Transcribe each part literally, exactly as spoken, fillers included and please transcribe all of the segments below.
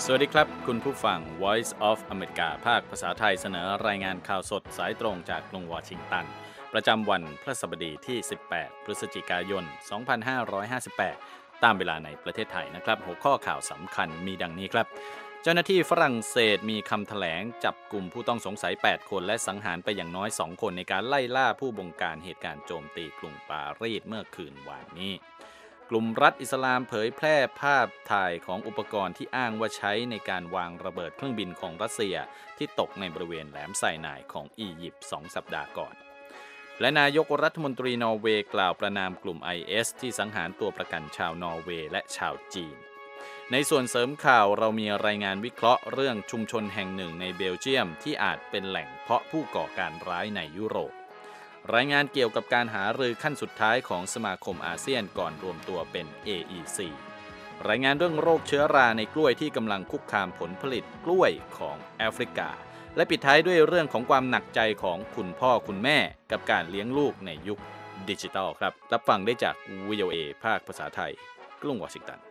สวัสดีครับคุณผู้ฟัง Voice of America ภาคภาษาไทยเสนอรายงานข่าวสดสายตรงจากกรุงวอชิงตันประจำวันพฤหัสบดีที่สิบแปดพฤศจิกายนสองพันห้าร้อยห้าสิบแปดตามเวลาในประเทศไทยนะครับหัวข้อข่าวสำคัญมีดังนี้ครับเจ้าหน้าที่ฝรั่งเศสมีคำแถลงจับกลุ่มผู้ต้องสงสัยแปดคนและสังหารไปอย่างน้อยสองคนในการไล่ล่าผู้บงการเหตุการณ์โจมตีกรุงปารีสเมื่อคืนวานนี้กลุ่มรัฐอิสลามเผยแพร่ภาพถ่ายของอุปกรณ์ที่อ้างว่าใช้ในการวางระเบิดเครื่องบินของรัสเซียที่ตกในบริเวณแหลมไซนายของอียิปต์สองสัปดาห์ก่อนและนายกรัฐมนตรีนอร์เวย์กล่าวประณามกลุ่ม ไอ เอส ที่สังหารตัวประกันชาวนอร์เวย์และชาวจีนในส่วนเสริมข่าวเรามีรายงานวิเคราะห์เรื่องชุมชนแห่งหนึ่งในเบลเยียมที่อาจเป็นแหล่งเพาะผู้ก่อการร้ายในยุโรปรายงานเกี่ยวกับการหารือขั้นสุดท้ายของสมาคมอาเซียนก่อนรวมตัวเป็น เอ อี ซี รายงานเรื่องโรคเชื้อราในกล้วยที่กำลังคุกคามผลผลิตกล้วยของแอฟริกาและปิดท้ายด้วยเรื่องของความหนักใจของคุณพ่อคุณแม่กับการเลี้ยงลูกในยุคดิจิทัลครับรับฟังได้จาก วี โอ เอ ภาคภาษาไทยกรุงวอชิงตัน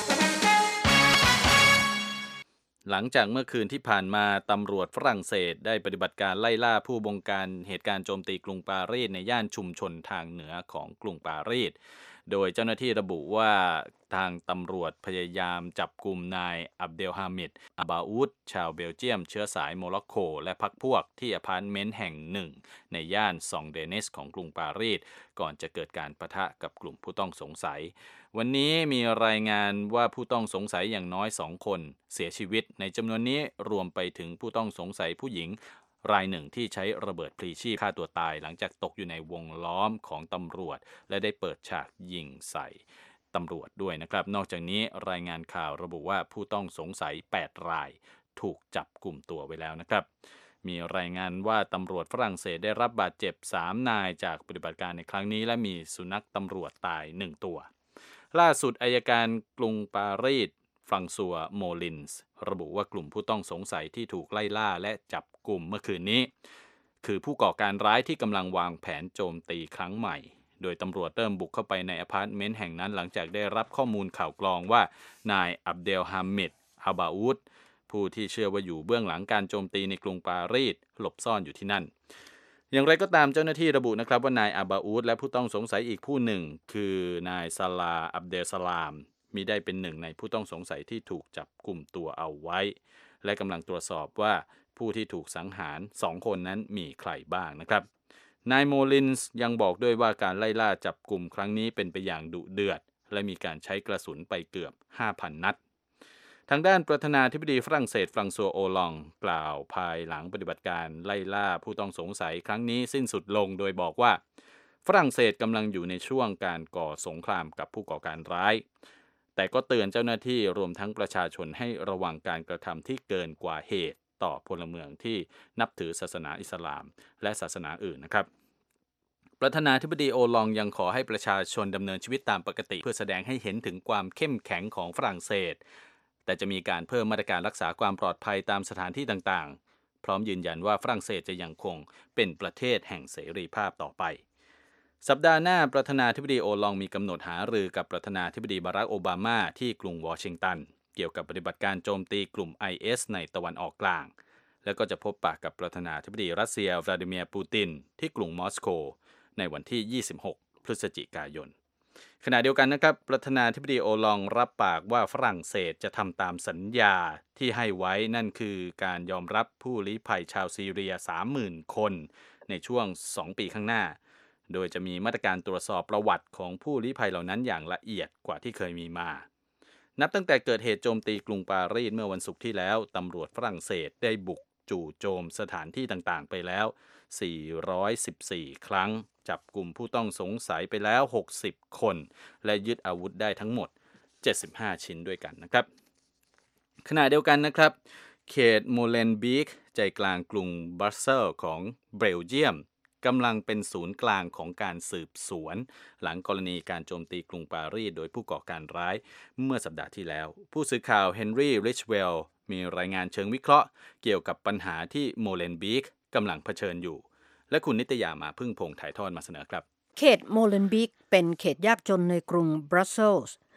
หลังจากเมื่อคืนที่ผ่านมาตำรวจฝรั่งเศสได้ปฏิบัติการไล่ล่าผู้บงการเหตุการณ์โจมตีกรุงปารีสในย่านชุมชนทางเหนือของกรุงปารีสโดยเจ้าหน้าที่ระบุว่าทางตำรวจพยายามจับกุมนายอับเดลฮามิดอาบาอูดชาวเบลเยียมเชื้อสายโมร็อกโกและพรรคพวกที่อพาร์ตเมนต์แห่งหนึ่งในย่านซองเดเนสของกรุงปารีสก่อนจะเกิดการปะทะกับกลุ่มผู้ต้องสงสัยวันนี้มีรายงานว่าผู้ต้องสงสัยอย่างน้อยสองคนเสียชีวิตในจำนวนนี้รวมไปถึงผู้ต้องสงสัยผู้หญิงรายหนึ่งที่ใช้ระเบิดพลีชีพฆ่าตัวตายหลังจากตกอยู่ในวงล้อมของตำรวจและได้เปิดฉากยิงใส่ตำรวจด้วยนะครับนอกจากนี้รายงานข่าวระบุว่าผู้ต้องสงสัยแปดรายถูกจับกลุ่มตัวไว้แล้วนะครับมีรายงานว่าตำรวจฝรั่งเศสได้รับบาดเจ็บสามนายจากปฏิบัติการในครั้งนี้และมีสุนัขตำรวจตายหนึ่งตัวล่าสุดอัยการกรุงปารีสฟรังซัวโมลินส์ระบุว่ากลุ่มผู้ต้องสงสัยที่ถูกไล่ล่าและจับกลุ่มเมื่อคืนนี้คือผู้ก่อการร้ายที่กำลังวางแผนโจมตีครั้งใหม่โดยตำรวจเริ่มบุกเข้าไปในอพาร์ตเมนต์แห่งนั้นหลังจากได้รับข้อมูลข่าวกรองว่านายอับเดลฮามิดอาบาอูดผู้ที่เชื่อว่าอยู่เบื้องหลังการโจมตีในกรุงปารีสหลบซ่อนอยู่ที่นั่นอย่างไรก็ตามเจ้าหน้าที่ระบุนะครับว่านายอาบาอูดและผู้ต้องสงสัยอีกผู้หนึ่งคือนายซาลาอับเดลสลามมิได้เป็นหนึ่งในผู้ต้องสงสัยที่ถูกจับกลุ่มตัวเอาไว้และกำลังตรวจสอบว่าผู้ที่ถูกสังหารสองคนนั้นมีใครบ้างนะครับนายโมลินส์ยังบอกด้วยว่าการไล่ล่าจับกลุ่มครั้งนี้เป็นไปอย่างดุเดือดและมีการใช้กระสุนไปเกือบ ห้าพัน นัดทางด้านประธานาธิบดีฝรั่งเศสฟรังซัวโอลองกล่าวภายหลังปฏิบัติการไล่ล่าผู้ต้องสงสัยครั้งนี้สิ้นสุดลงโดยบอกว่าฝรั่งเศสกำลังอยู่ในช่วงการก่อสงครามกับผู้ก่อการร้ายแต่ก็เตือนเจ้าหน้าที่รวมทั้งประชาชนให้ระวังการกระทำที่เกินกว่าเหตุต่อพลเมืองที่นับถือศาสนาอิสลามและศาสนาอื่นนะครับประธานาธิบดีโอลองยังขอให้ประชาชนดำเนินชีวิตตามปกติเพื่อแสดงให้เห็นถึงความเข้มแข็งของฝรั่งเศสแต่จะมีการเพิ่มมาตรการรักษาความปลอดภัยตามสถานที่ต่างๆพร้อมยืนยันว่าฝรั่งเศสจะยังคงเป็นประเทศแห่งเสรีภาพต่อไปสัปดาห์หน้าประธานาธิบดีโอลองมีกำหนดหารือกับประธานาธิบดีบารักโอบามาที่กรุงวอชิงตันเกี่ยวกับปฏิบัติการโจมตีกลุ่ม ไอ เอส ในตะวันออกกลางแล้วก็จะพบปะกับประธานาธิบดีรัสเซียวลาดิเมียร์ปูตินที่กรุงมอสโกในวันที่ยี่สิบหกพฤศจิกายนขณะเดียวกันนะครับประธานาธิบดีโอลองรับปากว่าฝรั่งเศสจะทำตามสัญญาที่ให้ไว้นั่นคือการยอมรับผู้ลี้ภัยชาวซีเรีย สามหมื่น คนในช่วงสองปีข้างหน้าโดยจะมีมาตรการตรวจสอบประวัติของผู้ลี้ภัยเหล่านั้นอย่างละเอียดกว่าที่เคยมีมานับตั้งแต่เกิดเหตุโจมตีกรุงปารีสเมื่อวันศุกร์ที่แล้วตำรวจฝรั่งเศสได้บุกจู่โจมสถานที่ต่างๆไปแล้วสี่ร้อยสิบสี่ครั้งจับกลุ่มผู้ต้องสงสัยไปแล้วหกสิบคนและยึดอาวุธได้ทั้งหมดเจ็ดสิบห้าชิ้นด้วยกันนะครับขณะเดียวกันนะครับเขตโมเลนบีกใจกลางกรุงบรัสเซลส์ของเบลเยียมกำลังเป็นศูนย์กลางของการสืบสวนหลังกรณีการโจมตีกรุงปารีสโดยผู้ก่อการร้ายเมื่อสัปดาห์ที่แล้วผู้สื่อข่าวเฮนรี่ริชเวลล์มีรายงานเชิงวิเคราะห์เกี่ยวกับปัญหาที่โมเลนบีกกำลังเผชิญอยู่และคุณนิตยามาพึ่งพงษ์ถ่ายทอดมาเสนอครับเขตโมเลนบีกเป็นเขตยากจนในกรุงบรัสเซลส์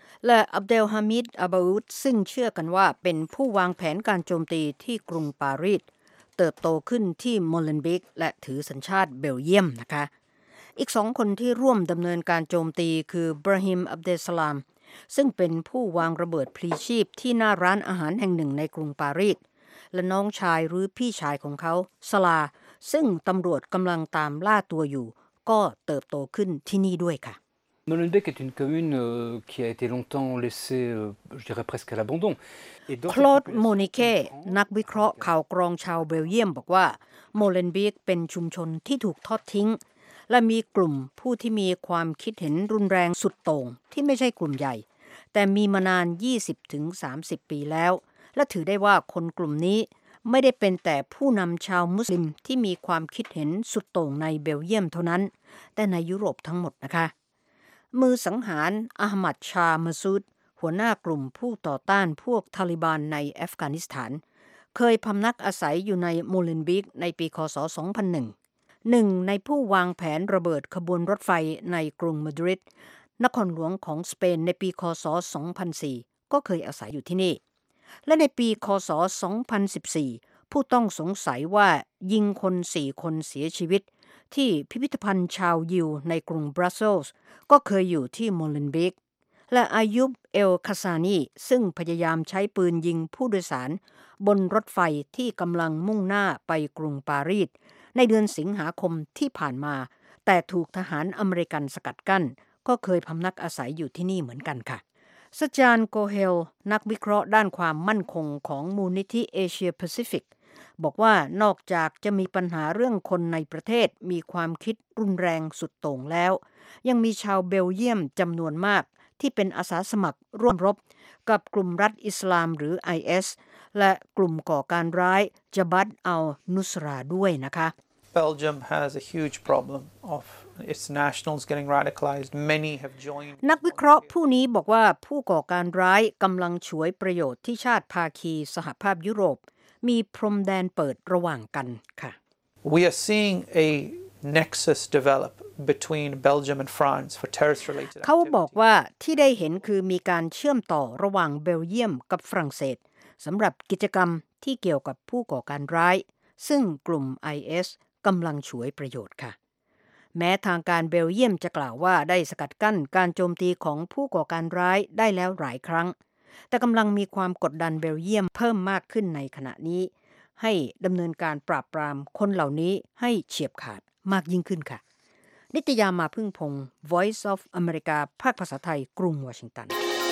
และอับเดลฮามิดอาบาอุดซึ่งเชื่อกันว่าเป็นผู้วางแผนการโจมตีที่กรุงปารีสเติบโตขึ้นที่โมเลนบิกและถือสัญชาติเบลเยียมนะคะอีกสองคนที่ร่วมดำเนินการโจมตีคือบราฮิมอับเดสลามซึ่งเป็นผู้วางระเบิดพลีชีพที่หน้าร้านอาหารแห่งหนึ่งในกรุงปารีสและน้องชายหรือพี่ชายของเขาสลาซึ่งตำรวจกำลังตามล่าตัวอยู่ก็เติบโตขึ้นที่นี่ด้วยค่ะ Molenbeek est une commune euh, qui a été longtemps laissée, euh, je dirais presque à l'abandon. โคลดโมนิเคนักวิเคราะห์ข่าวกรองชาวเบลเยียมบอกว่าโมเลนบีกเป็นชุมชนที่ถูกทอดทิ้งและมีกลุ่มผู้ที่มีความคิดเห็นรุนแรงสุดโต่งที่ไม่ใช่กลุ่มใหญ่แต่มีมานาน ยี่สิบถึงสามสิบ ปีแล้วและถือได้ว่าคนกลุ่มนี้ไม่ได้เป็นแต่ผู้นำชาวมุสลิมที่มีความคิดเห็นสุดโต่งในเบลเยียมเท่านั้นแต่ในยุโรปทั้งหมดนะคะมือสังหารอะห์มัดชาห์มะซูดหัวหน้ากลุ่มผู้ต่อต้านพวกทาลิบันในอัฟกานิสถานเคยพำนักอาศัยอยู่ในโมเลนบิกในปีคศสองพันหนึ่งหนึ่งในผู้วางแผนระเบิดขบวนรถไฟในกรุงมาดริดนครหลวงของสเปนในปีคศสองพันสี่ก็เคยอาศัยอยู่ที่นี่และในปีคศสองพันสิบสี่ผู้ต้องสงสัยว่ายิงคนสี่คนเสียชีวิตที่พิพิธภัณฑ์ชาวยิวในกรุงบรัสเซลส์ก็เคยอยู่ที่โมเลนบิกและอายุบเอลคาซานีซึ่งพยายามใช้ปืนยิงผู้โดยสารบนรถไฟที่กำลังมุ่งหน้าไปกรุงปารีสในเดือนสิงหาคมที่ผ่านมาแต่ถูกทหารอเมริกันสกัดกั้นก็เคยพำนักอาศัยอยู่ที่นี่เหมือนกันค่ะสจานโกเฮลนักวิเคราะห์ด้านความมั่นคงของมูลนิธิเอเชียแปซิฟิกบอกว่านอกจากจะมีปัญหาเรื่องคนในประเทศมีความคิดรุนแรงสุดโต่งแล้วยังมีชาวเบลเยียมจำนวนมากที่เป็นอาสาสมัครร่วมรบกับกลุ่มรัฐอิสลามหรือ ไอ เอส และกลุ่มก่อการร้ายจาบัตอัลนุสราด้วยนะคะ Belgium has a huge problem of its nationals getting radicalized. Many have joined. นักวิเคราะห์ผู้นี้บอกว่าผู้ก่อการร้ายกำลังฉวยประโยชน์ที่ชาติภาคีสหภาพยุโรปมีพรมแดนเปิดระหว่างกันค่ะ We are seeing a nexus develop between Belgium and France for terrorist-related activity. เขาบอกว่าที่ได้เห็นคือมีการเชื่อมต่อระหว่างเบลเยียมกับฝรั่งเศสสำหรับกิจกรรมที่เกี่ยวกับผู้ก่อการร้ายซึ่งกลุ่ม ไอ เอส กำลังฉวยประโยชน์ค่ะแม้ทางการเบลเยียมจะกล่าวว่าได้สกัดกั้นการโจมตีของผู้ก่อการร้ายได้แล้วหลายครั้งแต่กำลังมีความกดดันเบลเยียมเพิ่มมากขึ้นในขณะนี้ให้ดำเนินการปราบปรามคนเหล่านี้ให้เฉียบขาดมากยิ่งขึ้นค่ะนิตยามาพึ่งพงศ์ Voice of America ภาคภาษาไทยกรุงวอชิงตัน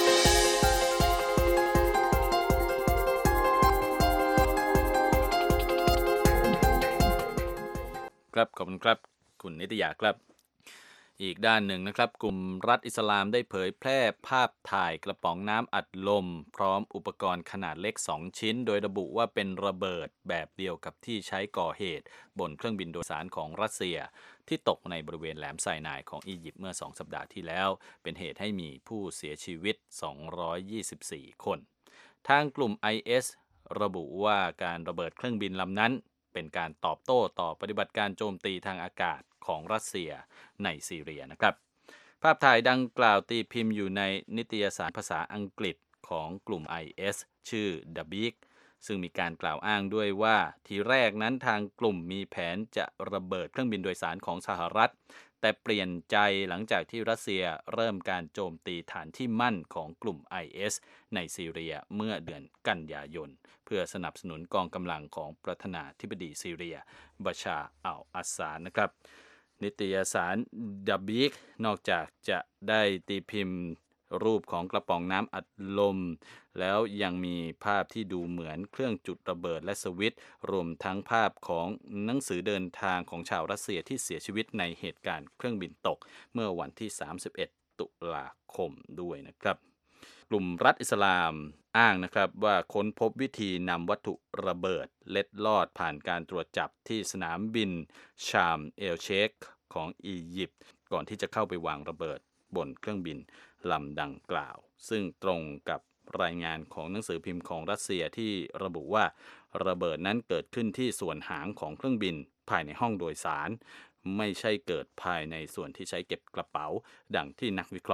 ครับขอบคุณครับคุณนิตยาครับอีกด้านหนึ่งนะครับกลุ่มรัฐอิสลามได้เผยแพร่ภาพถ่ายกระป๋องน้ำอัดลมพร้อมอุปกรณ์ขนาดเล็กสองชิ้นโดยระบุว่าเป็นระเบิดแบบเดียวกับที่ใช้ก่อเหตุบนเครื่องบินโดยสารของรัสเซียที่ตกในบริเวณแหลมไซนายของอียิปต์เมื่อสองสัปดาห์ที่แล้วเป็นเหตุให้มีผู้เสียชีวิตสองร้อยยี่สิบสี่คนทางกลุ่ม ไอ เอส ระบุว่าการระเบิดเครื่องบินลำนั้นเป็นการตอบโต้ต่อปฏิบัติการโจมตีทางอากาศของรัสเซียในซีเรียนะครับภาพถ่ายดังกล่าวตีพิมพ์อยู่ในนิตยสารภาษาอังกฤษของกลุ่ม ไอ เอส ชื่อ The Beak ซึ่งมีการกล่าวอ้างด้วยว่าทีแรกนั้นทางกลุ่มมีแผนจะระเบิดเครื่องบินโดยสารของสหรัฐแต่เปลี่ยนใจหลังจากที่รัสเซียเริ่มการโจมตีฐานที่มั่นของกลุ่ม ไอ เอส ในซีเรียเมื่อเดือนกันยายนเพื่อสนับสนุนกองกำลังของประธานาธิบดีซีเรียบาชาร์อัลอาสาดนะครับนิตยสาร The Beak นอกจากจะได้ตีพิมพ์รูปของกระป๋องน้ำอัดลมแล้วยังมีภาพที่ดูเหมือนเครื่องจุดระเบิดและสวิตช์รวมทั้งภาพของหนังสือเดินทางของชาวรัสเซียที่เสียชีวิตในเหตุการณ์เครื่องบินตกเมื่อวันที่สามสิบเอ็ดตุลาคมด้วยนะครับกลุ่มรัฐอิสลามอ้างนะครับว่าค้นพบวิธีนำวัตถุระเบิดเล็ดลอดผ่านการตรวจจับที่สนามบินชามเอลเชคของอียิปต์ก่อนที่จะเข้าไปวางระเบิดบนเครื่องบินลำดังกล่าวซึ่งตรงกับรายงานของหนังสือพิมพ์ของรัสเซียที่ระบุว่าระเบิดนั้นเกิดขึ้นที่ส่วนหางของเครื่องบินภายในห้องโดยสารไม่ใช่เกิดภายในส่วนที่ใช้เก็บกระเป๋าดังที่นักวิเคราะห์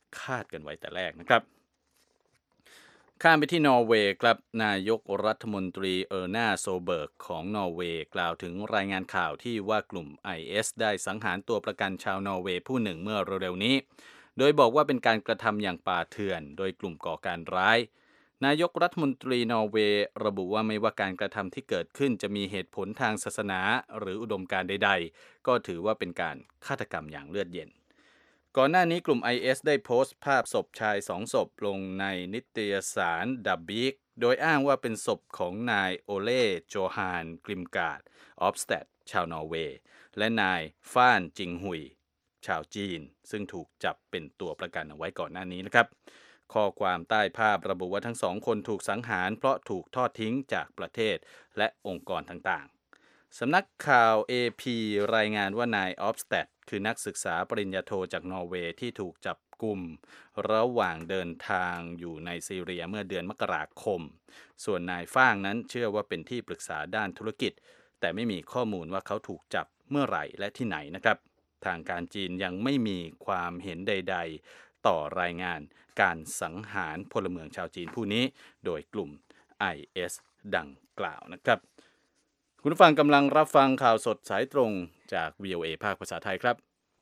คาดกันไว้แต่แรกนะครับข้ามไปที่นอร์เวย์ครับนายกรัฐมนตรีเออร์นาโซเบิร์กของนอร์เวย์กล่าวถึงรายงานข่าวที่ว่ากลุ่ม ไอ เอส ได้สังหารตัวประกันชาวนอร์เวย์ผู้หนึ่งเมื่อเร็วๆนี้โดยบอกว่าเป็นการกระทำอย่างป่าเถื่อนโดยกลุ่มก่อการร้ายนายกรัฐมนตรีนอร์เวย์ระบุว่าไม่ว่าการกระทำที่เกิดขึ้นจะมีเหตุผลทางศาสนาหรืออุดมการณ์ใดๆก็ถือว่าเป็นการฆาตกรรมอย่างเลือดเย็นก่อนหน้านี้กลุ่ม ไอ เอส ได้โพสต์ภาพศพชายสองศพลงในนิตยสารดับบิกโดยอ้างว่าเป็นศพของนายโอเล่โจฮานกริมการ์ดออฟสแตดชาวนอร์เวย์และนายฟ้านจิงหุยชาวจีนซึ่งถูกจับเป็นตัวประกันเอาไว้ก่อนหน้านี้นะครับข้อความใต้ภาพระบุว่าทั้งสองคนถูกสังหารเพราะถูกทอดทิ้งจากประเทศและองค์กรต่างๆสำนักข่าว เอ พี รายงานว่านายออฟสแตดคือนักศึกษาปริญญาโทจากนอร์เวย์ที่ถูกจับกุมระหว่างเดินทางอยู่ในซีเรียเมื่อเดือนมกราคมส่วนนายฟ้างนั้นเชื่อว่าเป็นที่ปรึกษาด้านธุรกิจแต่ไม่มีข้อมูลว่าเขาถูกจับเมื่อไหร่และที่ไหนนะครับทางการจีนยังไม่มีความเห็นใดๆต่อรายงานการสังหารพลเมืองชาวจีนผู้นี้โดยกลุ่ม ไอ เอส ดังกล่าวนะครับคุณผู้ฟังกำลังรับฟังข่าวสดสายตรงจาก วี โอ เอ ภาคภาษาไทยครับ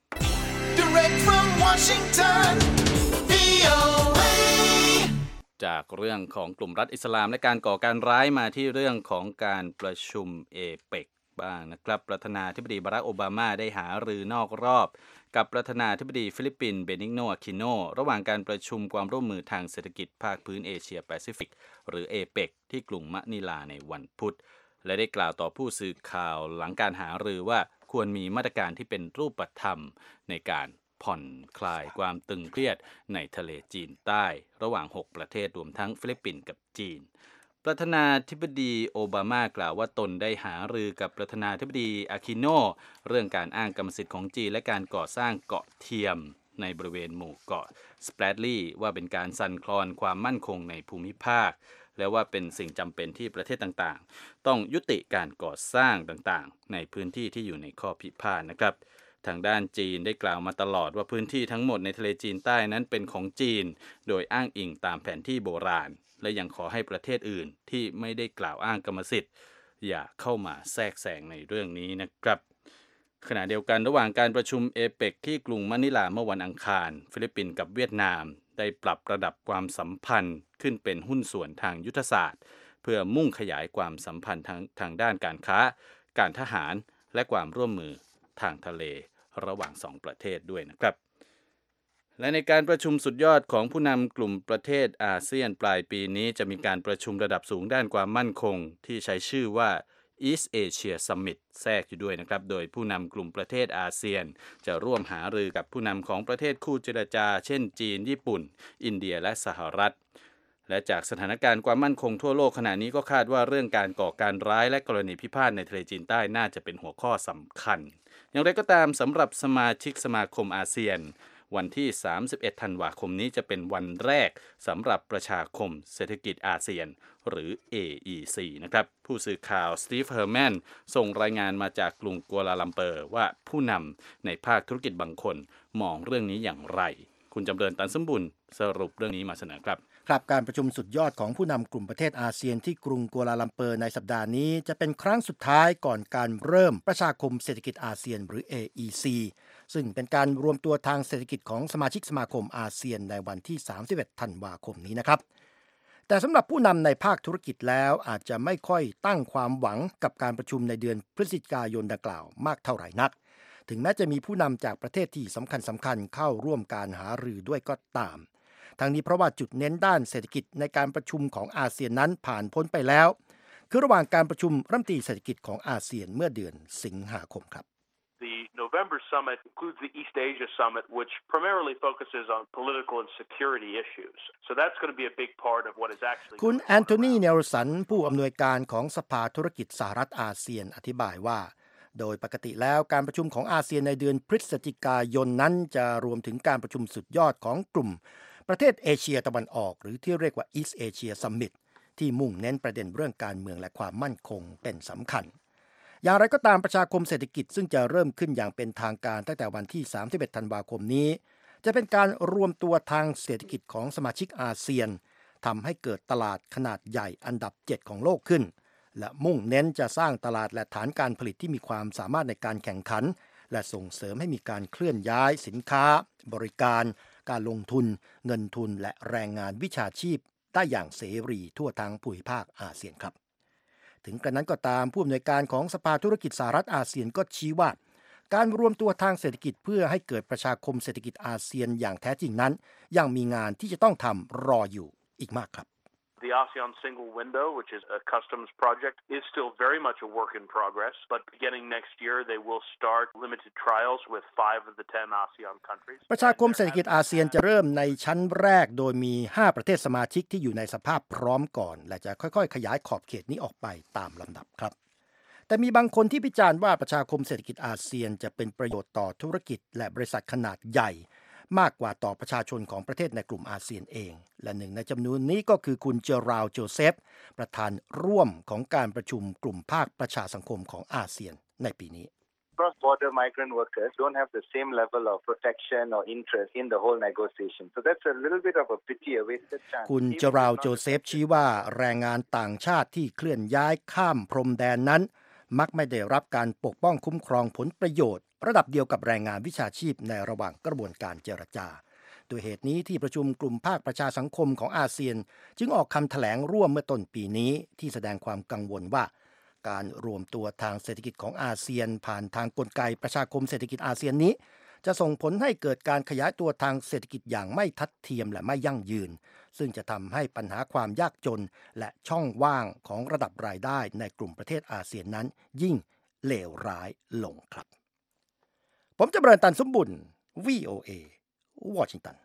Direct from Washington วี โอ เอจากเรื่องของกลุ่มรัฐอิสลามและการก่อการร้ายมาที่เรื่องของการประชุมเอเปกบ้างนะครับประธานาธิบดีบารักโอบามาได้หารือนอกรอบกับประธานาธิบดีฟิลิปปินส์เบนิกโนอะคิโนระหว่างการประชุมความร่วมมือทางเศรษฐกิจภาคพื้นเอเชียแปซิฟิกหรือเอเปกที่กรุงมะนิลาในวันพุธและได้กล่าวต่อผู้สื่อข่าวหลังการหารือว่าควรมีมาตรการที่เป็นรูปธรรมในการผ่อนคลายความตึงเครียดในทะเลจีนใต้ระหว่างหกประเทศรวมทั้งฟิลิปปินส์กับจีนประธานาธิบดีโอบามากล่าวว่าตนได้หารือกับประธานาธิบดีอาคิโนเรื่องการอ้างกรรมสิทธิ์ของจีนและการก่อสร้างเกาะเทียมในบริเวณหมู่เกาะสแปรดลีย์ว่าเป็นการสั่นคลอนความมั่นคงในภูมิภาคและว่าเป็นสิ่งจำเป็นที่ประเทศต่างๆต้องยุติการก่อสร้างต่างๆในพื้นที่ที่อยู่ในข้อพิพาทนะครับทางด้านจีนได้กล่าวมาตลอดว่าพื้นที่ทั้งหมดในทะเลจีนใต้นั้นเป็นของจีนโดยอ้างอิงตามแผนที่โบราณและยังขอให้ประเทศอื่นที่ไม่ได้กล่าวอ้างกรรมสิทธิ์อย่าเข้ามาแทรกแซงในเรื่องนี้นะครับขณะเดียวกันระหว่างการประชุมเอเปกที่กรุงมะนิลาเมื่อวันอังคารฟิลิปปินส์กับเวียดนามได้ปรับระดับความสัมพันธ์ขึ้นเป็นหุ้นส่วนทางยุทธศาสตร์เพื่อมุ่งขยายความสัมพันธ์ทางทางด้านการค้าการทหารและความร่วมมือทางทะเลระหว่างสองประเทศด้วยนะครับและในการประชุมสุดยอดของผู้นำกลุ่มประเทศอาเซียนปลายปีนี้จะมีการประชุมระดับสูงด้านความมั่นคงที่ใช้ชื่อว่า East Asia Summit แทรกอยู่ด้วยนะครับโดยผู้นำกลุ่มประเทศอาเซียนจะร่วมหารือกับผู้นำของประเทศคู่เจรจาเช่นจีนญี่ปุ่นอินเดียและสหรัฐและจากสถานการณ์ความมั่นคงทั่วโลกขณะนี้ก็คาดว่าเรื่องการก่อการร้ายและกรณีพิพาทในทะเลจีนใต้น่าจะเป็นหัวข้อสำคัญอย่างไรก็ตามสำหรับสมาชิกสมาคมอาเซียนวันที่สามสิบเอ็ดธันวาคมนี้จะเป็นวันแรกสำหรับประชาคมเศรษฐกิจอาเซียนหรือ เอ อี ซี นะครับผู้สื่อข่าวสตีฟเฮอร์แมนส่งรายงานมาจากกรุงกัวลาลัมเปอร์ว่าผู้นำในภาคธุรกิจบางคนมองเรื่องนี้อย่างไรคุณจำเริญตันสมบุญสรุปเรื่องนี้มาเสนอครับครับการประชุมสุดยอดของผู้นำกลุ่มประเทศอาเซียนที่กรุงกัวลาลัมเปอร์ในสัปดาห์นี้จะเป็นครั้งสุดท้ายก่อนการเริ่มประชาคมเศรษฐกิจอาเซียนหรือ เอ อี ซี ซึ่งเป็นการรวมตัวทางเศรษฐกิจของสมาชิกสมาคมอาเซียนในวันที่สามสิบเอ็ดธันวาคมนี้นะครับแต่สำหรับผู้นำในภาคธุรกิจแล้วอาจจะไม่ค่อยตั้งความหวังกับการประชุมในเดือนพฤศจิกายนดังกล่าวมากเท่าไหร่นักถึงแม้จะมีผู้นำจากประเทศที่สำคัญสำคัญเข้าร่วมการหารือด้วยก็ตามทั้งนี้เพราะว่าจุดเน้นด้านเศรษฐกิจในการประชุมของอาเซียนนั้นผ่านพ้นไปแล้วคือระหว่างการประชุมรัฐมนตรีเศรษฐกิจของอาเซียนเมื่อเดือนสิงหาคมครับ The November summit includes the East Asia summit, which primarily focuses on political and security issues. So that's going to be a big part of what is actually คุณแอนโทนีเนลสันผู้อำนวยการของสภาธุรกิจสหรัฐอาเซียนอธิบายว่าโดยปกติแล้วการประชุมของอาเซียนในเดือนพฤศจิกายนนั้นจะรวมถึงการประชุมสุดยอดของกลุ่มประเทศเอเชียตะวันออกหรือที่เรียกว่า East Asia Summit ที่มุ่งเน้นประเด็นเรื่องการเมืองและความมั่นคงเป็นสำคัญอย่างไรก็ตามประชาคมเศรษฐกิจซึ่งจะเริ่มขึ้นอย่างเป็นทางการตั้งแต่วันที่สามสิบเอ็ดธันวาคมนี้จะเป็นการรวมตัวทางเศรษฐกิจของสมาชิกอาเซียนทำให้เกิดตลาดขนาดใหญ่อันดับเจ็ดของโลกขึ้นและมุ่งเน้นจะสร้างตลาดและฐานการผลิตที่มีความสามารถในการแข่งขันและส่งเสริมให้มีการเคลื่อนย้ายสินค้าบริการการลงทุนเงินทุนและแรงงานวิชาชีพได้อย่างเสรีทั่วทั้งภูมิภาคอาเซียนครับถึงกระนั้นก็ตามผู้อำนวยการของสภาธุรกิจสหรัฐอาเซียนก็ชี้ว่าการรวมตัวทางเศรษฐกิจเพื่อให้เกิดประชาคมเศรษฐกิจอาเซียนอย่างแท้จริงนั้นยังมีงานที่จะต้องทำรออยู่อีกมากครับ The ASEAN Single Window, which is a customs project, is still very much a work in progress, but beginning next year they will start limited trials with five of the ten ASEAN countries. ประชาคมเศรษฐกิจอาเซียนจะเริ่มในชั้นแรกโดยมีห้าประเทศสมาชิกที่อยู่ในสภาพพร้อมก่อนและจะค่อยๆขยายขอบเขตนี้ออกไปตามลำดับครับแต่มีบางคนที่วิจารณ์ว่าประชาคมเศรษฐกิจอาเซียนจะเป็นประโยชน์ต่อธุรกิจและบริษัทขนาดใหญ่มากกว่าต่อประชาชนของประเทศในกลุ่มอาเซียนเองและหนึ่งในจำนวนนี้ก็คือคุณเจอราวโจเซฟประธานร่วมของการประชุมกลุ่มภาคประชาสังคมของอาเซียนในปีนี้ Cross-border migrant workers don't have the same level of protection or interest in the whole negotiation. So that's a little bit of a pity, a wasted chance. คุณเจอราวโจเซฟชี้ว่าแรงงานต่างชาติที่เคลื่อนย้ายข้ามพรมแดนนั้นมักไม่ได้รับการปกป้องคุ้มครองผลประโยชน์ระดับเดียวกับแรงงานวิชาชีพในระหว่างกระบวนการเจรจาโดยเหตุนี้ที่ประชุมกลุ่มภาคประชาสังคมของอาเซียนจึงออกคำแถลงร่วมเมื่อต้นปีนี้ที่แสดงความกังวลว่าการรวมตัวทางเศรษฐกิจของอาเซียนผ่านทางกลไกประชาคมเศรษฐกิจอาเซียนนี้จะส่งผลให้เกิดการขยายตัวทางเศรษฐกิจอย่างไม่ทัดเทียมและไม่ยั่งยืนซึ่งจะทำให้ปัญหาความยากจนและช่องว่างของระดับรายได้ในกลุ่มประเทศอาเซียนนั้นยิ่งเลวร้ายลงครับผมจะเบริญตันสมบุญ วี โอ เอ วอชิงตัน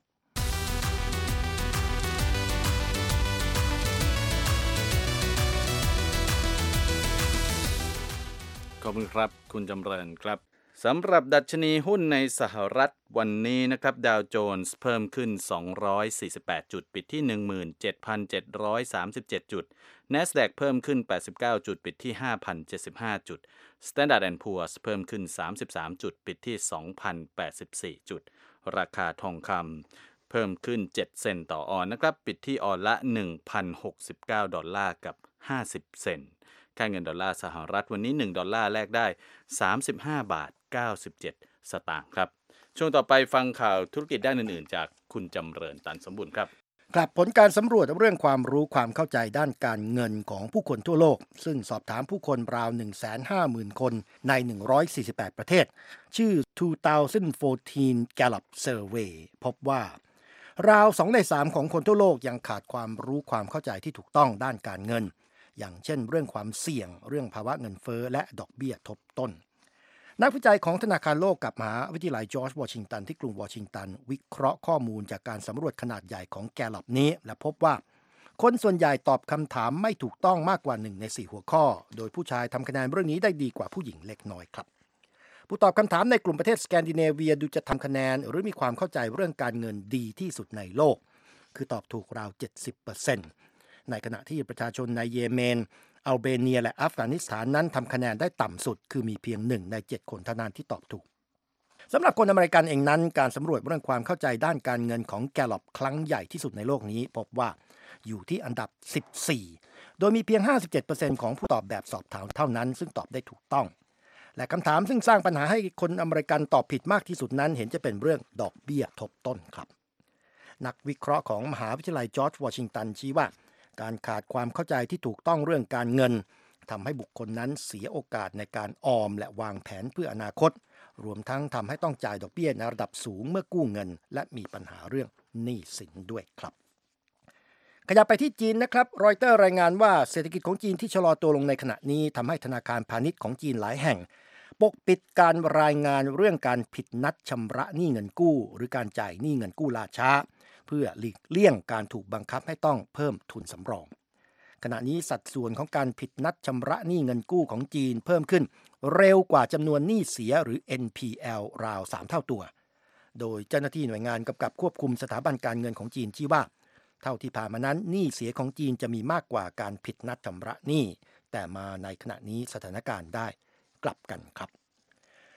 ขอบคุณครับคุณจำเริญครับสำหรับดัชนีหุ้นในสหรัฐวันนี้นะครับดาวโจนส์เพิ่มขึ้นสองร้อยสี่สิบแปดจุดปิดที่ หนึ่งหมื่นเจ็ดพันเจ็ดร้อยสามสิบเจ็ด จุด NASDAQ เพิ่มขึ้นแปดสิบเก้าจุดปิดที่ ห้าพันเจ็ดสิบห้า จุด Standard แอนด์ Poor's เพิ่มขึ้นสามสิบสามจุดปิดที่ สองพันแปดสิบสี่ จุดราคาทองคำเพิ่มขึ้นเจ็ดเซนต์ต่อออนซ์นะครับปิดที่ออนละ หนึ่งพันหกสิบเก้า ดอลลาร์กับห้าสิบเซนต์ค่าเงินดอลลาร์สหรัฐวันนี้หนึ่งดอลลาร์แลกได้สามสิบห้าบาทเก้าสิบเจ็ดสตางค์ครับช่วงต่อไปฟังข่าวธุรกิจด้านอื่นๆจากคุณจำเริญตันสมบูรณ์ครับครับผลการสำรวจเรื่องความรู้ความเข้าใจด้านการเงินของผู้คนทั่วโลกซึ่งสอบถามผู้คนราว หนึ่งแสนห้าหมื่น คนในหนึ่งร้อยสี่สิบแปดประเทศชื่อ สองพันสิบสี่ Gallup Survey พบว่าราวสองในสามของคนทั่วโลกยังขาดความรู้ความเข้าใจที่ถูกต้องด้านการเงินอย่างเช่นเรื่องความเสี่ยงเรื่องภาวะเงินเฟ้อและดอกเบี้ยทบต้นนักวิจัยของธนาคารโลกกับมหาวิทยาลัยจอร์จวอชิงตันที่กรุงวอชิงตันวิเคราะห์ข้อมูลจากการสำรวจขนาดใหญ่ของแกลลอปนี้และพบว่าคนส่วนใหญ่ตอบคำถามไม่ถูกต้องมากกว่าหนึ่งในสี่หัวข้อโดยผู้ชายทำคะแนนเรื่องนี้ได้ดีกว่าผู้หญิงเล็กน้อยครับผู้ตอบคำถามในกลุ่มประเทศสแกนดิเนเวียดูจะทำคะแนนหรือมีความเข้าใจเรื่องการเงินดีที่สุดในโลกคือตอบถูกราว เจ็ดสิบเปอร์เซ็นต์ ในขณะที่ประชาชนในเยเมนอัลเบเนียและอัฟกานิสถานนั้นทำคะแนนได้ต่ำสุดคือมีเพียงหนึ่งในเจ็ดคนเท่านั้นที่ตอบถูกสำหรับคนอเมริกันเองนั้นการสำรวจเรื่องความเข้าใจด้านการเงินของแกลลอปครั้งใหญ่ที่สุดในโลกนี้พบว่าอยู่ที่อันดับสิบสี่โดยมีเพียง ห้าสิบเจ็ดเปอร์เซ็นต์ ของผู้ตอบแบบสอบถามเท่านั้นซึ่งตอบได้ถูกต้องและคำถามซึ่งสร้างปัญหาให้คนอเมริกันตอบผิดมากที่สุดนั้นเห็นจะเป็นเรื่องดอกเบี้ยทบต้นครับนักวิเคราะห์ของมหาวิทยาลัยจอร์จวอชิงตันชี้ว่าการขาดความเข้าใจที่ถูกต้องเรื่องการเงินทำให้บุคคลนั้นเสียโอกาสในการออมและวางแผนเพื่ออนาคตรวมทั้งทำให้ต้องจ่ายดอกเบี้ยในระดับสูงเมื่อกู้เงินและมีปัญหาเรื่องหนี้สินด้วยครับขยับไปที่จีนนะครับรอยเตอร์รายงานว่าเศรษฐกิจของจีนที่ชะลอตัวลงในขณะนี้ทำให้ธนาคารพาณิชย์ของจีนหลายแห่งปกปิดการรายงานเรื่องการผิดนัดชำระหนี้เงินกู้หรือการจ่ายหนี้เงินกู้ล่าช้าเพื่อหลีกเลี่ยงการถูกบังคับให้ต้องเพิ่มทุนสำรองขณะนี้สัดส่วนของการผิดนัดชำระหนี้เงินกู้ของจีนเพิ่มขึ้นเร็วกว่าจำนวนหนี้เสียหรือ เอ็น พี แอล ราวสามเท่าตัวโดยเจ้าหน้าที่หน่วยงานกำกับควบคุมสถาบันการเงินของจีนชี้ว่าเท่าที่ผ่านมานั้นหนี้เสียของจีนจะมีมากกว่าการผิดนัดชำระหนี้แต่มาในขณะนี้สถานการณ์ได้กลับกันครับ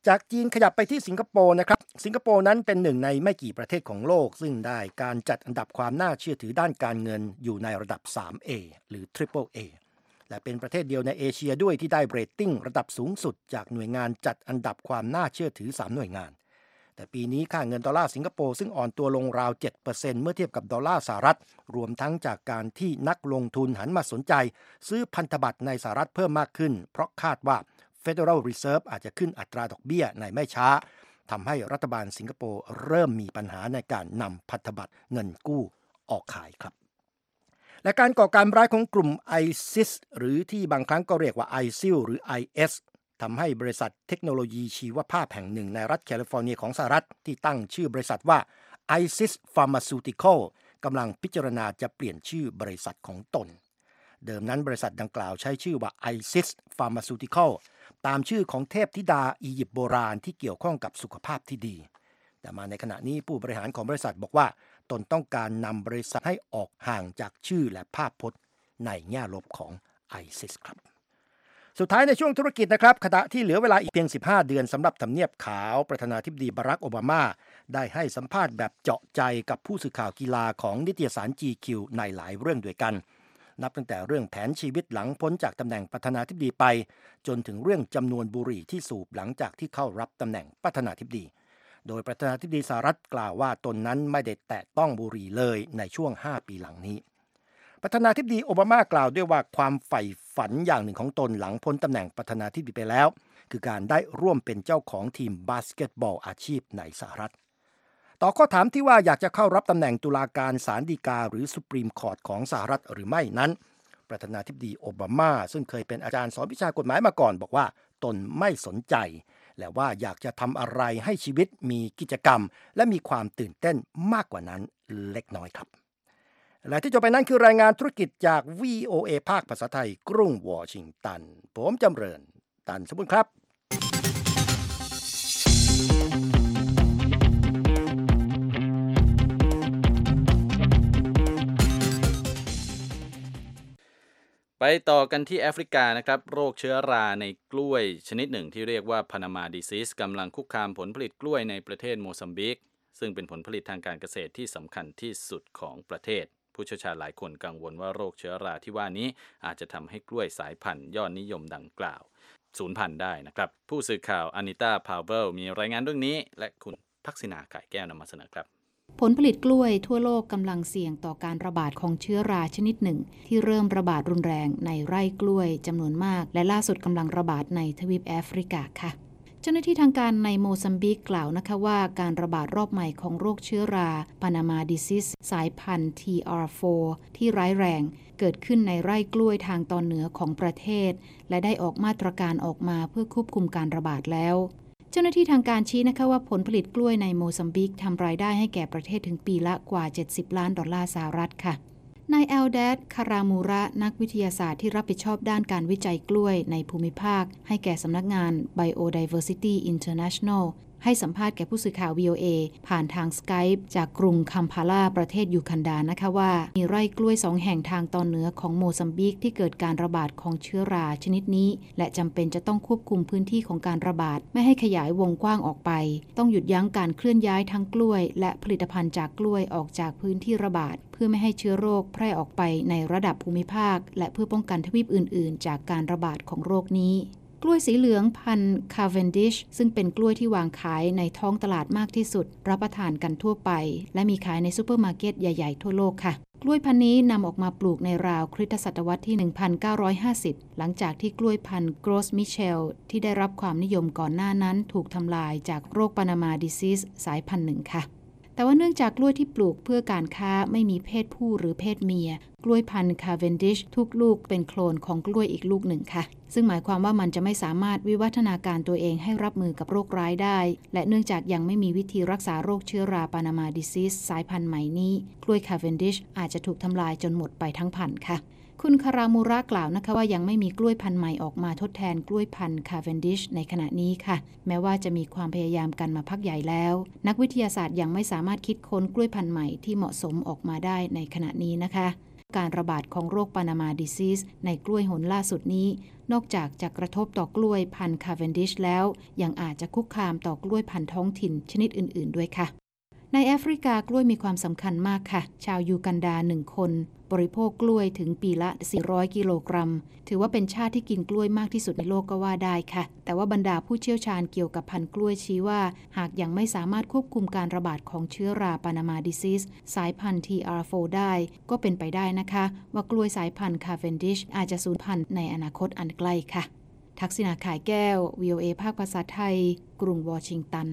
จากจีนขยับไปที่สิงคโปร์นะครับสิงคโปร์นั้นเป็นหนึ่งในไม่กี่ประเทศของโลกซึ่งได้การจัดอันดับความน่าเชื่อถือด้านการเงินอยู่ในระดับ ทรี เอ หรือ Triple A และเป็นประเทศเดียวในเอเชียด้วยที่ได้เรตติ้งระดับสูงสุดจากหน่วยงานจัดอันดับความน่าเชื่อถือสามหน่วยงานแต่ปีนี้ค่าเงินดอลลาร์สิงคโปร์ซึ่งอ่อนตัวลงราว เจ็ดเปอร์เซ็นต์ เมื่อเทียบกับดอลลาร์สหรัฐรวมทั้งจากการที่นักลงทุนหันมาสนใจซื้อพันธบัตรในสหรัฐเพิ่มมากขึ้นเพราะคาดว่า Federal Reserve อาจจะขึ้นอัตราดอกเบี้ยในไม่ช้าทำให้รัฐบาลสิงคโปร์เริ่มมีปัญหาในการนำพันธบัตรเงินกู้ออกขายครับและการก่อการร้ายของกลุ่ม ไอซิส หรือที่บางครั้งก็เรียกว่า ไอซิล หรือ ไอ เอส ทำให้บริษัทเทคโนโลยีชีวภาพแห่งหนึ่งในรัฐแคลิฟอร์เนียของสหรัฐที่ตั้งชื่อบริษัทว่า ไอซิส Pharmaceutical กำลังพิจารณาจะเปลี่ยนชื่อบริษัทของตนเดิมนั้นบริษัทดังกล่าวใช้ชื่อว่า ไอซิส Pharmaceutical ตามชื่อของเทพธิดาอียิปต์โบราณที่เกี่ยวข้องกับสุขภาพที่ดีแต่มาในขณะนี้ผู้บริหารของบริษัทบอกว่าตนต้องการนำบริษัทให้ออกห่างจากชื่อและภาพพจน์ในแง่ลบของ ไอซิส ครับสุดท้ายในช่วงธุรกิจนะครับขณะที่เหลือเวลาอีกเพียงสิบห้าเดือนสำหรับทำเนียบขาวประธานาธิบดีบารักโอบามาได้ให้สัมภาษณ์แบบเจาะใจกับผู้สื่อข่าวกีฬาของนิตยสาร จี คิว ในหลายเรื่องด้วยกันนับตั้งแต่เรื่องแผนชีวิตหลังพ้นจากตำแหน่งประธานาธิบดีไปจนถึงเรื่องจำนวนบุหรี่ที่สูบหลังจากที่เข้ารับตำแหน่งประธานาธิบดีโดยประธานาธิบดีสหรัฐกล่าวว่าตนนั้นไม่ได้แตะต้องบุหรี่เลยในช่วงห้าปีหลังนี้ประธานาธิบดีโอบามากล่าวด้วยว่าความใฝ่ฝันอย่างหนึ่งของตนหลังพ้นตำแหน่งประธานาธิบดีไปแล้วคือการได้ร่วมเป็นเจ้าของทีมบาสเกตบอลอาชีพในสหรัฐต่อข้อถามที่ว่าอยากจะเข้ารับตำแหน่งตุลาการศาลฎีกาหรือสุปรีมคอร์ตของสหรัฐหรือไม่นั้นประธานาธิบดีโอบามาซึ่งเคยเป็นอาจารย์สอนวิชากฎหมายมาก่อนบอกว่าตนไม่สนใจและว่าอยากจะทำอะไรให้ชีวิตมีกิจกรรมและมีความตื่นเต้นมากกว่านั้นเล็กน้อยครับและที่จบไปนั้นคือรายงานธุรกิจจาก วี โอ เอ ภาคภาษาไทยกรุงวอชิงตันผมจำเริญตันสมบูรณ์ครับไปต่อกันที่แอฟริกานะครับโรคเชื้อราในกล้วยชนิดหนึ่งที่เรียกว่า Panama Disease กำลังคุกคามผลผลิตกล้วยในประเทศโมซัมบิกซึ่งเป็นผลผลิตทางการเกษตรที่สำคัญที่สุดของประเทศผู้เชี่ยวชาญหลายคนกังวลว่าโรคเชื้อราที่ว่านี้อาจจะทำให้กล้วยสายพันธุ์ยอดนิยมดังกล่าวสูญพันธุ์ได้นะครับผู้สื่อข่าวอานิต้าพาวเวลมีรายงานเรื่องนี้และคุณทักษิณาไก่แก้วนำมาเสนอครับผลผลิตกล้วยทั่วโลกกำลังเสี่ยงต่อการระบาดของเชื้อราชนิดหนึ่งที่เริ่มระบาดรุนแรงในไร่กล้วยจำนวนมากและล่าสุดกำลังระบาดในทวีปแอฟริกาค่ะเจ้าหน้าที่ทางการในโมซัมบิกกล่าวนะคะว่าการระบาดรอบใหม่ของโรคเชื้อรา Panama Disease สายพันธุ์ ที อาร์ โฟร์ ที่ร้ายแรงเกิดขึ้นในไร่กล้วยทางตอนเหนือของประเทศและได้ออกมาตรการออกมาเพื่อควบคุมการระบาดแล้วเจ้าหน้าที่ทางการชี้นะคะว่าผลผลิตกล้วยในโมซัมบิกทำรายได้ให้แก่ประเทศถึงปีละกว่าเจ็ดสิบล้านดอลลาร์สหรัฐค่ะนายแอลแดดคารามูระนักวิทยาศาสตร์ที่รับผิดชอบด้านการวิจัยกล้วยในภูมิภาคให้แก่สำนักงาน Biodiversity International ให้สัมภาษณ์แก่ผู้สื่อข่าว วี โอ เอ ผ่านทาง Skype จากกรุงคัมพาลาประเทศยูกันดานะคะว่ามีไร่กล้วยสองแห่งทางตอนเหนือของโมซัมบิกที่เกิดการระบาดของเชื้อราชนิดนี้และจำเป็นจะต้องควบคุมพื้นที่ของการระบาดไม่ให้ขยายวงกว้างออกไปต้องหยุดยั้งการเคลื่อนย้ายทั้งกล้วยและผลิตภัณฑ์จากกล้วยออกจากพื้นที่ระบาดเพื่อไม่ให้เชื้อโรคแพร่ออกไปในระดับภูมิภาคและเพื่อป้องกันทวีปอื่นๆจากการระบาดของโรคนี้กล้วยสีเหลืองพันธุ์ Cavendish ซึ่งเป็นกล้วยที่วางขายในท้องตลาดมากที่สุดรับประทานกันทั่วไปและมีขายในซูเปอร์มาร์เก็ตใหญ่ๆทั่วโลกค่ะกล้วยพันธุ์นี้นำออกมาปลูกในราวคริสตศตวรรษที่ หนึ่งพันเก้าร้อยห้าสิบ หลังจากที่กล้วยพันธุ์ Gros Michel ที่ได้รับความนิยมก่อนหน้านั้นถูกทำลายจากโรค Panama Disease สายพันธุ์หนึ่งค่ะแต่ว่าเนื่องจากกล้วยที่ปลูกเพื่อการค้าไม่มีเพศผู้หรือเพศเมียกล้วยพันธุ์ Cavendish ทุกลูกเป็นโคลนของกล้วยอีกลูกหนึ่งค่ะซึ่งหมายความว่ามันจะไม่สามารถวิวัฒนาการตัวเองให้รับมือกับโรคร้ายได้และเนื่องจากยังไม่มีวิธีรักษาโรคเชื้อรา Panama Disease สายพันธุ์ใหม่นี้กล้วย Cavendish อาจจะถูกทำลายจนหมดไปทั้งพันธุ์ค่ะคุณคารามูระกล่าวนะคะว่ายังไม่มีกล้วยพันธุ์ใหม่ออกมาทดแทนกล้วยพันธุ์ Cavendish ในขณะนี้ค่ะแม้ว่าจะมีความพยายามกันมาพักใหญ่แล้วนักวิทยาศาสตร์ยังไม่สามารถคิดค้นกล้วยพันธุ์ใหม่ที่เหมาะสมออกมาได้ในขณะนี้นะคะการระบาดของโรคปานามาดิซีสในกล้วยหนล่าสุดนี้นอกจากจะกระทบต่อกล้วยพันธุ์ Cavendish แล้วยังอาจจะคุกคามต่อกล้วยพันธุ์ท้องถิ่นชนิดอื่นๆด้วยค่ะในแอฟริกากล้วยมีความสำคัญมากค่ะชาวยูกันดาหนึ่งคนบริโภคกล้วยถึงปีละสี่ร้อยกิโลกรัมถือว่าเป็นชาติที่กินกล้วยมากที่สุดในโลกก็ว่าได้ค่ะแต่ว่าบรรดาผู้เชี่ยวชาญเกี่ยวกับพันธุ์กล้วยชี้ว่าหากยังไม่สามารถควบคุมการระบาดของเชื้อราปานามาดิซีสสายพันธุ์ ที อาร์ โฟร์ ได้ก็เป็นไปได้นะคะว่ากล้วยสายพันธุ์ Cavendish อาจจะสูญพันธุ์ในอนาคตอันใกล้ค่ะทักษิณา ข่ายแก้ว วี โอ เอ ภาคภาษาไทยกรุงวอชิงตัน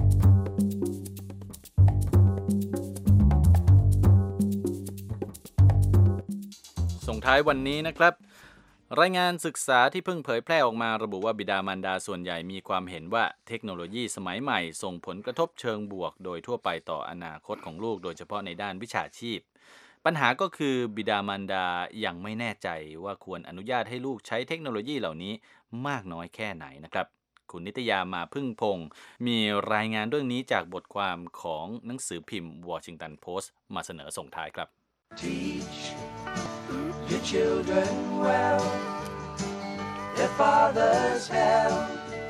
ส่งท้ายวันนี้นะครับรายงานศึกษาที่เพิ่งเผยแพร่ออกมาระบุว่าบิดามารดาส่วนใหญ่มีความเห็นว่าเทคโนโลยีสมัยใหม่ส่งผลกระทบเชิงบวกโดยทั่วไปต่ออนาคตของลูกโดยเฉพาะในด้านวิชาชีพปัญหาก็คือบิดามารดายังไม่แน่ใจว่าควรอนุญาตให้ลูกใช้เทคโนโลยีเหล่านี้มากน้อยแค่ไหนนะครับคุณนิตยามาพึ่งพงศ์มีรายงานเรื่องนี้จากบทความของหนังสือพิมพ์ Washington Post มาเสนอส่งท้ายครับ Teach your children well. Their father's help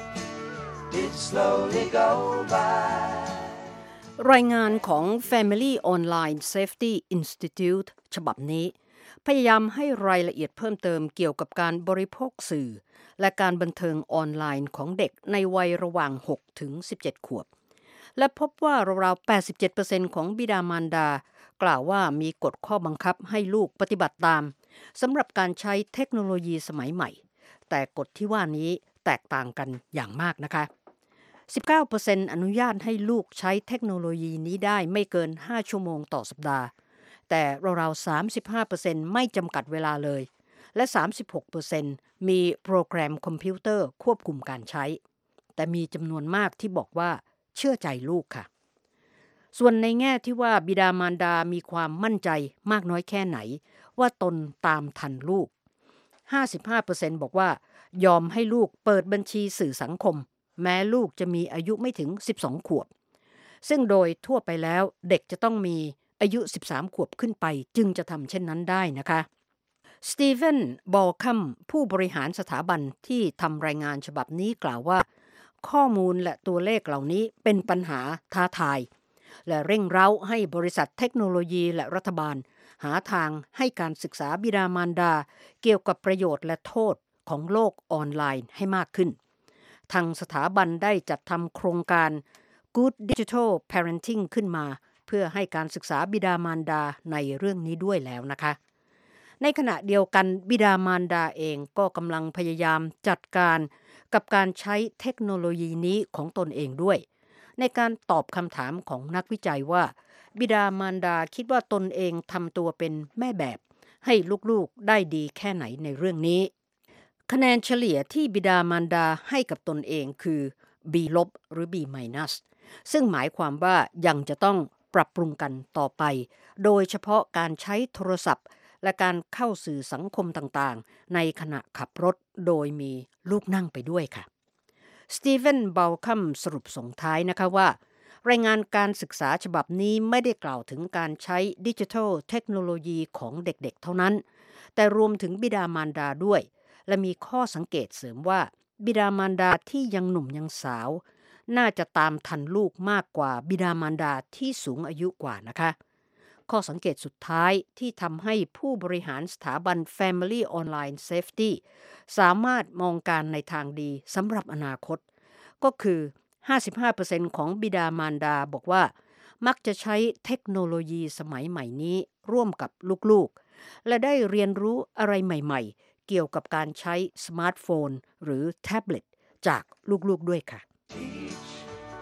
did slowly go by. รายงานของ Family Online Safety Institute ฉบับนี้พยายามให้รายละเอียดเพิ่มเติมเกี่ยวกับการบริโภคสื่อและการบันเทิงออนไลน์ของเด็กในวัยระหว่าง หกถึงสิบเจ็ด ขวบและพบว่าราวๆ แปดสิบเจ็ดเปอร์เซ็นต์ ของบิดามารดากล่าวว่ามีกฎข้อบังคับให้ลูกปฏิบัติตามสำหรับการใช้เทคโนโลยีสมัยใหม่แต่กฎที่ว่านี้แตกต่างกันอย่างมากนะคะ สิบเก้าเปอร์เซ็นต์ อนุญาตให้ลูกใช้เทคโนโลยีนี้ได้ไม่เกินห้าชั่วโมงต่อสัปดาห์แต่ราวๆ สามสิบห้าเปอร์เซ็นต์ ไม่จำกัดเวลาเลยและ สามสิบหกเปอร์เซ็นต์ มีโปรแกรมคอมพิวเตอร์ควบคุมการใช้แต่มีจำนวนมากที่บอกว่าเชื่อใจลูกค่ะส่วนในแง่ที่ว่าบิดามารดามีความมั่นใจมากน้อยแค่ไหนว่าตนตามทันลูก ห้าสิบห้าเปอร์เซ็นต์ บอกว่ายอมให้ลูกเปิดบัญชีสื่อสังคมแม้ลูกจะมีอายุไม่ถึงสิบสองขวบซึ่งโดยทั่วไปแล้วเด็กจะต้องมีอายุสิบสามขวบขึ้นไปจึงจะทำเช่นนั้นได้นะคะสตีเฟนบอลคัมผู้บริหารสถาบันที่ทำรายงานฉบับนี้กล่าวว่าข้อมูลและตัวเลขเหล่านี้เป็นปัญหาท้าทายและเร่งเร้าให้บริษัทเทคโนโลยีและรัฐบาลหาทางให้การศึกษาบิดามารดาเกี่ยวกับประโยชน์และโทษของโลกออนไลน์ให้มากขึ้นทางสถาบันได้จัดทำโครงการ Good Digital Parenting ขึ้นมาเพื่อให้การศึกษาบิดามารดาในเรื่องนี้ด้วยแล้วนะคะในขณะเดียวกันบิดามารดาเองก็กำลังพยายามจัดการกับการใช้เทคโนโลยีนี้ของตนเองด้วยในการตอบคำถามของนักวิจัยว่าบิดามารดาคิดว่าตนเองทำตัวเป็นแม่แบบให้ลูกๆได้ดีแค่ไหนในเรื่องนี้คะแนนเฉลี่ยที่บิดามารดาให้กับตนเองคือ B ลบหรือ B ไมนัสซึ่งหมายความว่ายังจะต้องปรับปรุงกันต่อไปโดยเฉพาะการใช้โทรศัพท์และการเข้าสื่อสังคมต่างๆในขณะขับรถโดยมีลูกนั่งไปด้วยค่ะสตีเฟนเบลคัมสรุปส่งท้ายนะคะว่ารายงานการศึกษาฉบับนี้ไม่ได้กล่าวถึงการใช้ดิจิทัลเทคโนโลยีของเด็กๆเท่านั้นแต่รวมถึงบิดามารดาด้วยและมีข้อสังเกตเสริมว่าบิดามารดาที่ยังหนุ่มยังสาวน่าจะตามทันลูกมากกว่าบิดามารดาที่สูงอายุกว่านะคะข้อสังเกตสุดท้ายที่ทำให้ผู้บริหารสถาบัน Family Online Safety สามารถมองการในทางดีสำหรับอนาคตก็คือ ห้าสิบห้าเปอร์เซ็นต์ ของบิดามารดาบอกว่ามักจะใช้เทคโนโลยีสมัยใหม่นี้ร่วมกับลูกๆและได้เรียนรู้อะไรใหม่ๆเกี่ยวกับการใช้สมาร์ทโฟนหรือแท็บเล็ตจากลูกๆด้วยค่ะ Teach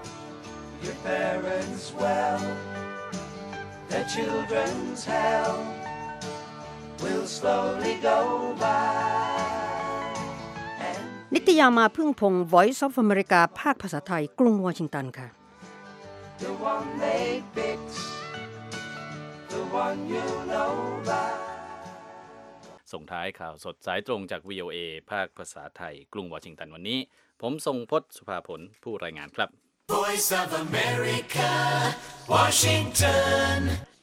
your parents well. Their children's hell will slowly go by. นิตยามาพึ่งพงศ์ Voice of America ภาคภาษาไทยกรุงวอชิงตันค่ะ The one they fix, the one you know by. ส่งท้ายข่าวสดสายตรงจาก วี โอ เอ ภาคภาษาไทยกรุงวอชิงตันวันนี้ผมทรงพจน์สุภาผลผู้รายงานครับ Voice of America, Washington